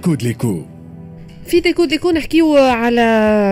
ديكو في ديكو نحكيو على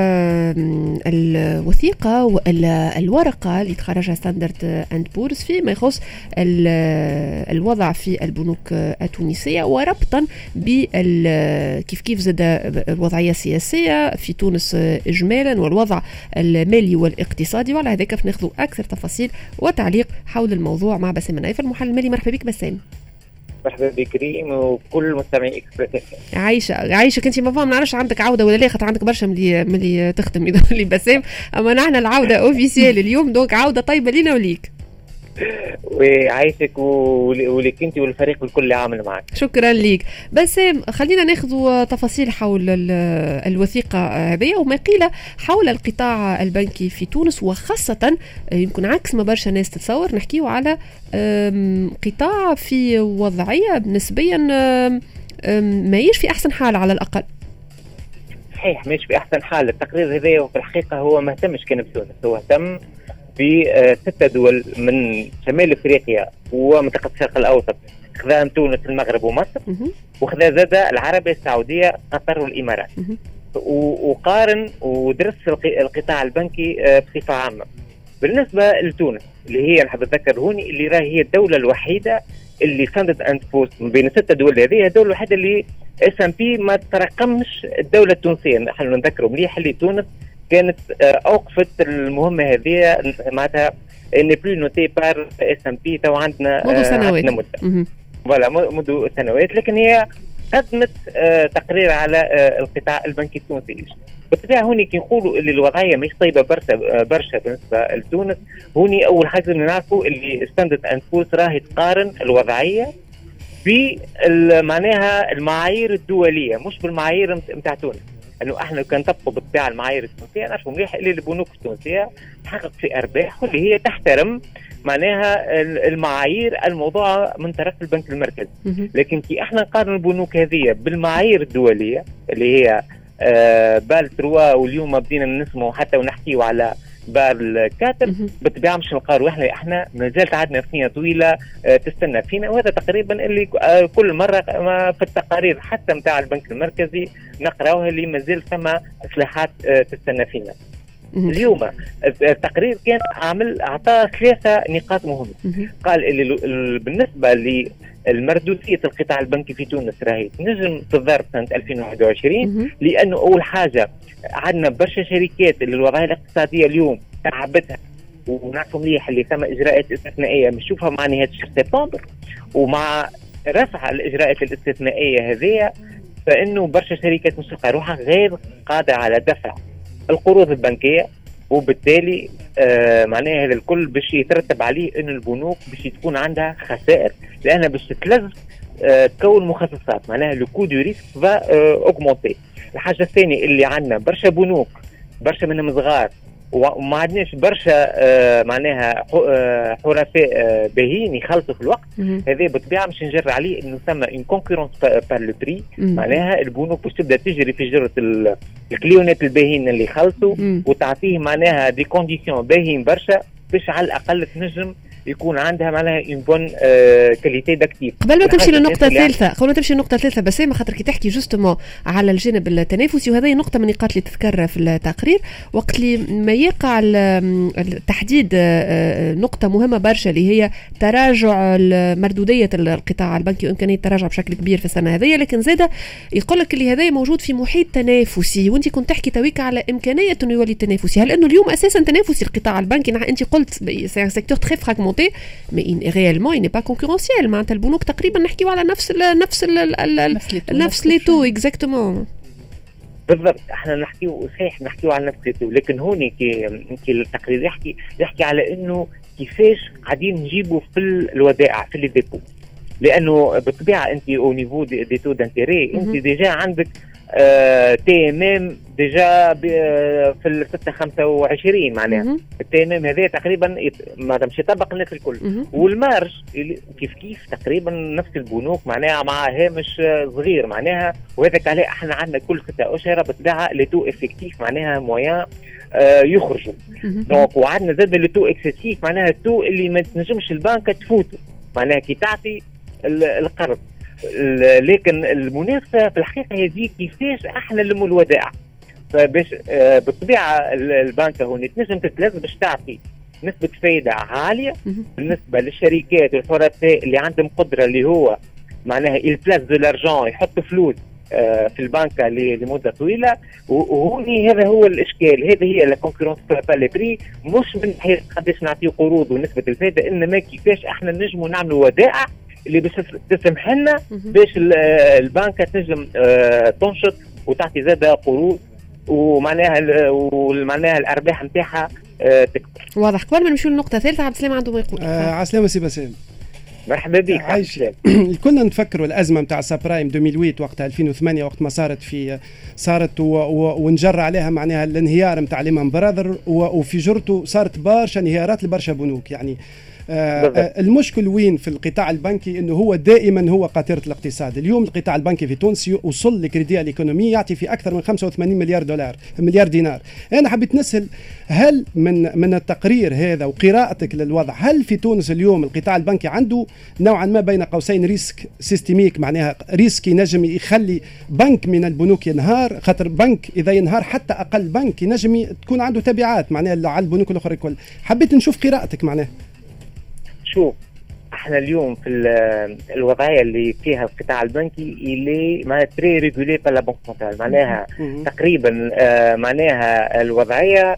الوثيقة والورقة اللي تخرجها ستاندرد اند بورز فيما يخص الوضع في البنوك التونسية، وربطا كيف زاد الوضعية السياسية في تونس إجمالا والوضع المالي والاقتصادي. وعلى هذاك ناخذ أكثر تفاصيل وتعليق حول الموضوع مع بسام نايف المحلل المالي. مرحبا بك بسام. مرحبا بكريم وكل مستمعي اكسبريس. عايشة كنتي ما فاهم نعرفش عندك عودة ولا لا، خاطر عندك برشا ملي تختم يدور لي بسام، اما نحن العودة اوفيسيال اليوم، دونك عودة طيبة لينا وليك. وعايشك ولك انت والفريق الكل اللي عامل معك. شكرا ليك بسام. خلينا ناخذ تفاصيل حول الوثيقة هذه وما قيل حول القطاع البنكي في تونس، وخاصة يمكن عكس ما برشا ناس تتصور نحكيه على قطاع في وضعية نسبيا ماهيش في أحسن حال على الأقل. صحيح مش في أحسن حال. التقرير هذا وفي الحقيقة هو ما اهتمش كان بتونس، هو اهتم ب6 دول من شمال افريقيا ومنطقه الشرق الاوسط، خذا تونس المغرب ومصر، وخذا زاد العربيه السعوديه قطر والامارات، وقارن ودرس القطاع البنكي بصفه عامه. بالنسبه لتونس اللي هي نحب نذكر هوني اللي راهي هي الدوله الوحيده اللي ستاندرد اند بورز من بين 6 دول هذه، الدوله الوحيده اللي S&P ما ترقمش الدوله التونسيه. نحن نذكروا مليح اللي تونس كانت اوقفت المهمه هذه معناتها ان بلو نوتي بار S&P تو عندنا منذ سنوات منذ سنوات، لكن هي قدمت تقرير على القطاع البنكي التونسي. بالطبيعه هوني كي نقولوا اللي الوضعيه مش طيبه برشا بالنسبه لتونس، هوني اول حاجه نعرفوا اللي ستاندرد اند بورز راهي تقارن الوضعيه معناها المعايير الدوليه مش بالمعايير نتاع تونس، انه احنا كان نطبقوا بالطبيعه المعايير التونسيه نعرفوا مليح اللي البنوك التونسيه تحقق في ارباح واللي هي تحترم معناها المعايير الموضوعه من طرف البنك المركزي. لكن كي احنا نقارن البنوك هذه بالمعايير الدوليه اللي هي بال 3 واليوم بدينا نسمعوا حتى ونحكيوا على بال 4، بالطبيعه مش نقارنوا احنا ما زالت عندنا سنين طويله تستنى فينا، وهذا تقريبا اللي كل مره في التقارير حتى نتاع البنك المركزي نقراوها اللي ما زال ثم اصلاحات تستنى فينا. اليوم التقرير كان اعطى 3 نقاط مهمه. قال اللي بالنسبه للمردوديه القطاع البنكي في تونس راهي نجم تظهر سنه 2021، لانه اول حاجه عندنا برشا شركات اللي الوضعيه الاقتصاديه اليوم تعبتها، ونعرفوا مليح اللي ثم اجراءات استثنائيه بنشوفها مع نهايه شهر سبتمبر، ومع رفع الاجراءات الاستثنائيه هذه فانه برشا شركات مش تلقى روحها غير قادره على دفع القروض البنكيه، وبالتالي معناها هذا الكل باش يترتب عليه ان البنوك باش تكون عندها خسائر، لانها باش تتلز تكون مخصصات، معناها لو كو دو ريسك فا اوغمونتي. الحاجه الثانيه اللي عندنا برشا بنوك برشا منهم صغار وما عندناش برشا معناها حرفاء باهين يخلصوا في الوقت هذا، بالطبيعه مش نجر عليه انه ثم ان كونكورونس بار لو بري، معناها البنوك باش تبدا تجري في جره الكليونات الباهين اللي يخلصوا وتعطيه معناها دي كونديسيون باهين برشا باش على الاقل تنجم يكون عندها معناها اون بون كاليتي داكتيف. قبل ما تمشي للنقطه الثالثه بس ما خاطر كي تحكي جوستومون على الجانب التنافسي، وهذه نقطه من النقاط اللي تذكر في التقرير وقت اللي ما يقع التحديد نقطه مهمه برشا اللي هي تراجع مردوديه القطاع البنكي وامكانيه التراجع بشكل كبير في السنه هذه، لكن زاده يقول لك اللي هذا موجود في محيط تنافسي، وانت كنت تحكي تويك على امكانيه انه يولي تنافسي. هل انه اليوم اساسا تنافسي القطاع البنكي؟ انت قلت سي سيكتور تري فراغمونتي mais réellement il n'est pas concurrentiel. معناتها البنوك تقريبا نحكيو على نفس لي تو اكزاكتومون. بالضبط احنا نحكيو على نفس لي تو، لكن هوني كي التقرير يحكي على انه كيفاش قاعدين نجيبوا في الودائع في لي ديبو، لانه بالطبيعه انت او نيفو دي تو دانتيري انت ديجا عندك تي ام ام ديجا في ال 6.25 معناها التي ام ام هذا تقريبا ما مش يطبق الناس الكل، والمارج كيف تقريبا نفس البنوك معناها مع هامش صغير معناها، وهذاك عليه احنا عندنا كل 6 اشهر بالطبيعه لي تو افكتيف معناها مويان يخرجوا. دونك وعندنا زاد لي تو اكسيسيف معناها التو اللي ما تنجمش البنك تفوتوا معناها كي تعطي القرض. لكن المنافسه في الحقيقه هذه كيفاش احنا نلموا الودائع. فباش بالطبيعه البنك هون تنجم تتلازم باش تعطي نسبه فايده عاليه بالنسبه للشركات والحرفاء اللي عندهم قدره اللي هو معناها البلاس دو لارجون، يحط فلوس في البنك لمده طويله. وهوني هذا هو الاشكال، هذه هي لا كونكورونس بالي بري، مش من حيث قداش نعطيو قروض ونسبه الفائده، انما كيفاش احنا نجموا نعملوا ودائع اللي باش تسمح لنا باش البنك تنجم تنشط وتعطي زاده قروض، ومعناها الارباح نتاعها تكبر. واضح. قبل ما نمشيو للنقطه الثالثه، عبد السلام عنده ما يقول. عسلامة سي باسم. مرحبا بك. كنا نتفكروا الازمه نتاع سابرايم 2008 وقتها 2008 وقت ما صارت ونجر عليها معناها الانهيار نتاع ليمان براذر، وفي جرته صارت برشا انهيارات لبرشا بنوك. يعني المشكل وين في القطاع البنكي؟ انه هو دائما هو قاطره الاقتصاد. اليوم القطاع البنكي في تونس وصل لكريدي الايكونومي يعطي في اكثر من 85 مليار دينار. انا حبيت نسال، هل من التقرير هذا وقراءتك للوضع، هل في تونس اليوم القطاع البنكي عنده نوعا ما بين قوسين ريسك سيستميك، معناها ريسك ينجم يخلي بنك من البنوك ينهار؟ خاطر بنك اذا ينهار حتى اقل بنك ينجم تكون عنده تبعات معناها على البنوك الاخرى الكل. حبيت نشوف قراءتك معناها. شوف، احنا اليوم في الوضعيه اللي فيها القطاع البنكي اللي ما تري ريغولي بار لا بنك سنترال، معناها تقريبا معناها الوضعيه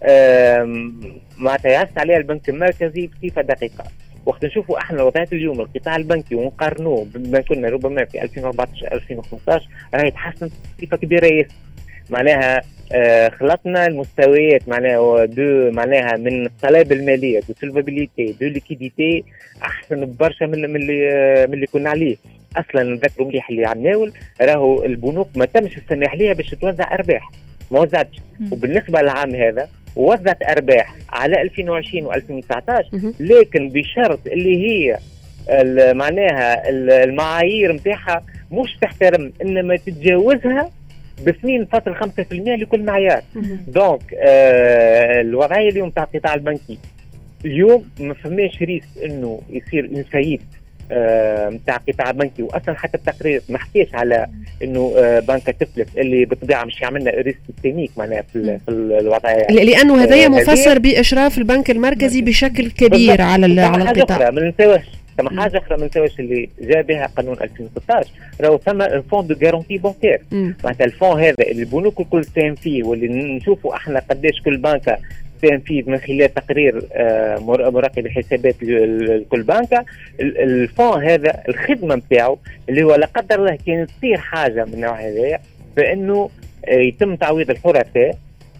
ما تيأس عليها البنك المركزي بصفه دقيقه. وقت نشوفوا احنا وضعيه اليوم القطاع البنكي ونقارنوه بما كنا ربما في 2014 2015 راهي تحسن بصفه كبيره ياسر. معناها خلطنا المستويات معناها من الصلابه الماليه، دو سولفابيليتي، دو ليكيديتي، احسن برشا من اللي كنا عليه. اصلا نذكروا مليح اللي عم ناول راهو البنوك ما تمش السماح ليها باش توزع ارباح، ما وزعتش. وبالنسبه للعام هذا وزعت ارباح على 2020 و2019، لكن بشرط اللي هي معناها المعايير نتاعها مش تحترم، انما تتجاوزها ب 2.5% لكل معيار. دونك الوضعيه اليوم تاع القطاع البنكي اليوم ما فماش ريسك انه يصير انفايت نتاع القطاع البنكي. واصلا حتى التقرير ما حكيش على انه بنك تفلت اللي بالطبيعه مش يعملنا ريسك سيستميك معناها في الوضعيه، لانه هذايا مفسر باشراف البنك المركزي بشكل كبير على القطاع. ما ننساوش ثم حاجه اخرى ما ننساوش اللي جاء بها قانون 2016، راهو ثم الفون دو غارونتي بانكير. معناتها الفون هذا اللي البنوك الكل تساهم فيه، واللي نشوفوا احنا قداش كل بنكه تساهم فيه من خلال تقرير مراقب الحسابات لكل بنكه. الفون هذا الخدمه نتاعو اللي هو لا قدر الله كان تصير حاجه من النوع هذايا، فانه يتم تعويض الحرفاء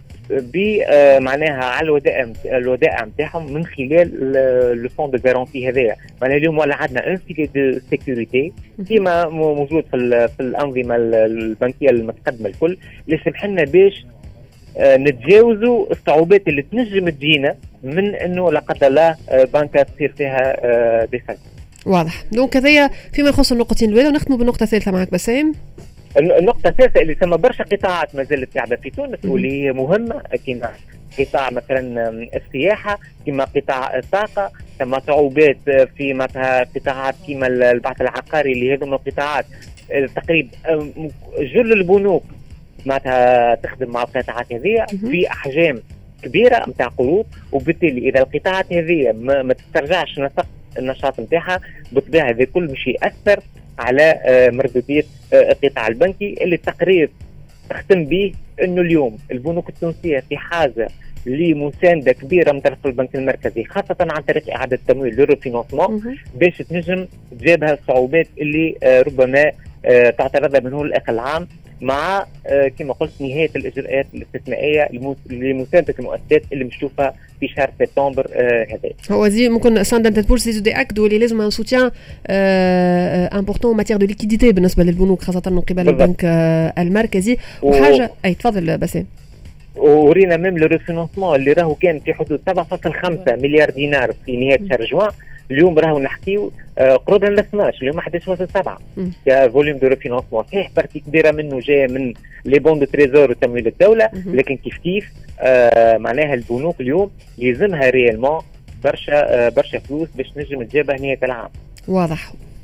معناها على الودائع نتاعهم من خلال لو فون دو غارونتي هذايا. معناها اليوم ولا عندنا ان فيلي دو سيكوريتي كيما موجود في الانظمه البنكيه المتقدمه الكل، اللي سمح لنا باش نتجاوزوا الصعوبات اللي تنجم تجينا من انه لا قدر الله بنكه تصير فيها ديفاكت. واضح. دونك هذايا فيما يخص النقطتين الاولى، ونختموا بالنقطه الثالثه معك بسام. النقطة الثالثة اللي ثم برشا قطاعات ما زالت قاعدة في تونس واللي هي مهمة، كما قطاع مثلا السياحة، كما قطاع الطاقة، ثم صعوبات في مثلا قطاعات كما البحث العقاري، اللي هذو من القطاعات تقريبا جل البنوك معناتها تخدم مع القطاعات هذه في أحجام كبيرة نتاع قروض. وبالتالي إذا القطاعات هذه ما تسترجعش النشاط نتاعها، بالطبيعة هذا كل مش يأثر على مردودية القطاع البنكي، اللي التقرير تختم به انه اليوم البنوك التونسية في حاجة لمساندة كبيرة من طرف البنك المركزي، خاصة عن طريق إعادة تمويل للريفينانسمون، باش تنجم تجابها الصعوبات اللي ربما تعترضها من هون لآخر العام، مع كما قلت نهاية الإجراءات الاستثنائية لمساندة المؤسسات اللي مشوفها في شهر سبتمبر هذا. هو زي ممكن ساندرد بورس يزيدوا ياكدوا اللي لازم ان سوتيان امبورطون ماتير دو ليكيديتي بالنسبه للبنوك، خاصه من قبل البنك المركزي. وحاجه اي تفضل بسام. ورينا ميم لو ريفينانسمون اللي راهو كان في حدود 7.5 مليار دينار في نهايه شهر جوان، اليوم راهو نحكيو قرب ل 12، اليوم 11.7 كفوليوم دو ريفينانسمون. صحيح بارتي كبيره منه جايه من لي بون دو تريزور وتمويل الدوله، لكن كيف معناها البنوك اليوم يلزمها ريالمون برشا فلوس باش نجم تجابه نهايه العام. واضح.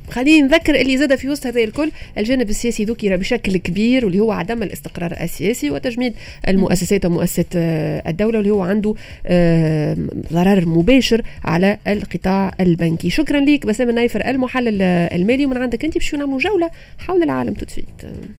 خلينا نذكر اللي زاد في وسط هذا الكل الجانب السياسي ذكر بشكل كبير واللي هو عدم الاستقرار السياسي وتجميد المؤسسات ومؤسسات الدولة واللي هو عنده ضرر مباشر على القطاع البنكي. شكرا لك بسام النايفر المحلل المالي، ومن عندك انت باش نعملوا جولة حول العالم تدفيت.